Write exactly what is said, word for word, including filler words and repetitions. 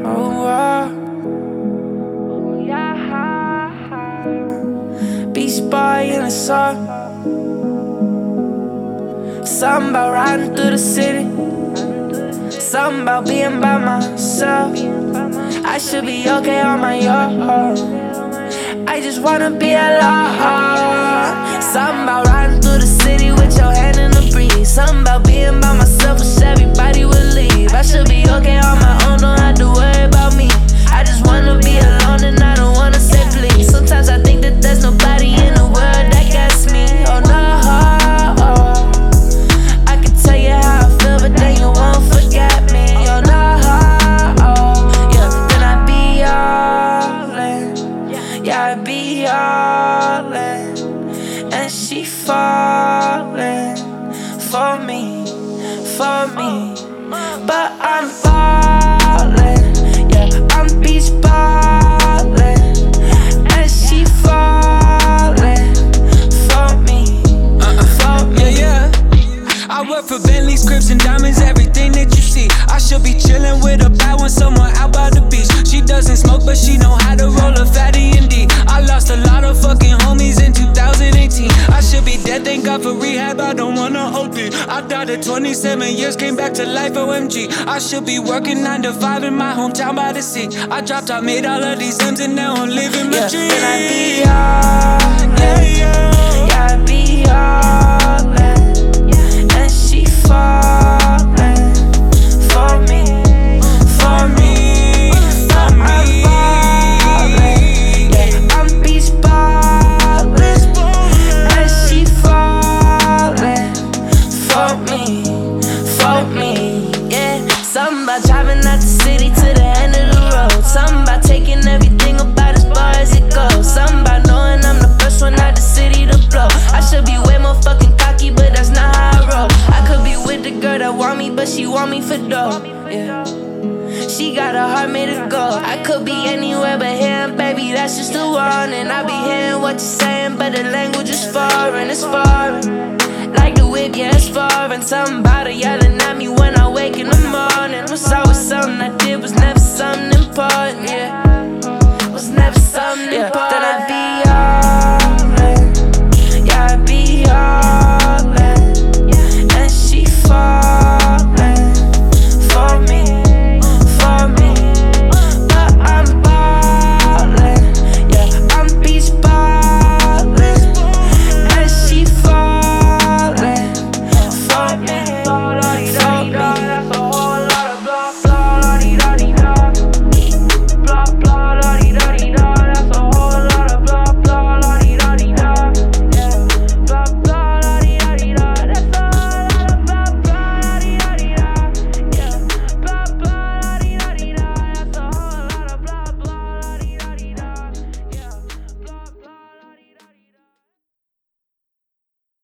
Oh, uh. Beach boy in the sun. Something about riding through the city. Something about being by myself. I should be okay on my own. I just wanna be alone. Something about riding through the city with your hand in the breeze. Something about being by myself, wish everybody would leave. I should be okay on my own, don't have to worry about me. I just wanna be alone and I don't wanna say please. Sometimes I think that there's nobody in the world that gets me. Oh no, I can tell you how I feel, but then you won't forget me. Oh no, yeah, then I be all in. Yeah, I be all in. And she falling for me, for me. But I'm falling, yeah, I'm beach ballin'. And she falling for me, for me. Yeah, yeah. I work for Bentley's, Crips, and diamonds, everything that you see. I should be chillin' with a bad one somewhere out by the beach. She doesn't smoke, but she know how to roll a fatty indeed. I lost a lot of fucking homies in two thousand eighteen. I should be dead, thank God for rehab, I don't wanna O D. I died at twenty-seven years, came back to life, O M G. I should be working nine to five in my hometown by the sea. I dropped, I made all of these M's and now I'm living my Yeah, dream. then I be all in. Yeah, yeah. Yeah, I be all in. And she falling for me, for me. For me. I'm falling, yeah, I'm beach ballin'. And she falling for me, for me, yeah. Something about driving out the city to the end of the road. Something about taking everything about as far as it goes. Something about knowing I'm the first one out the city to blow. I should be way more fucking cocky, but that's not how I roll. I could be with the girl that want me, but she want me for dough, yeah. She got a heart made of gold. I could be anywhere but here, baby, that's just the one. And I be hearing what you're saying, but the language is foreign, it's foreign. Like the whip, yeah, it's foreign. Something about her yelling at me when I wake in the morning.